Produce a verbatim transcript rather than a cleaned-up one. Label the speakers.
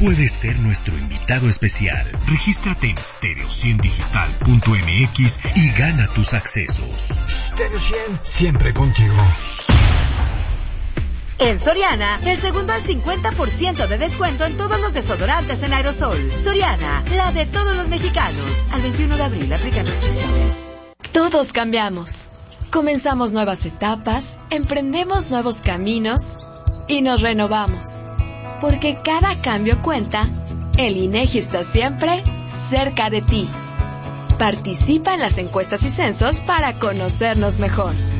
Speaker 1: puedes ser nuestro invitado especial. Regístrate en stereo cien digital punto m x y gana tus accesos.
Speaker 2: Stereo cien, siempre contigo.
Speaker 3: En Soriana, el segundo al cincuenta por ciento de descuento en todos los desodorantes en aerosol. Soriana, la de todos los mexicanos. Al veintiuno de abril, aplican restricciones.
Speaker 4: Todos cambiamos. Comenzamos nuevas etapas, emprendemos nuevos caminos y nos renovamos. Porque cada cambio cuenta, el INEGI está siempre cerca de ti. Participa en las encuestas y censos para conocernos mejor.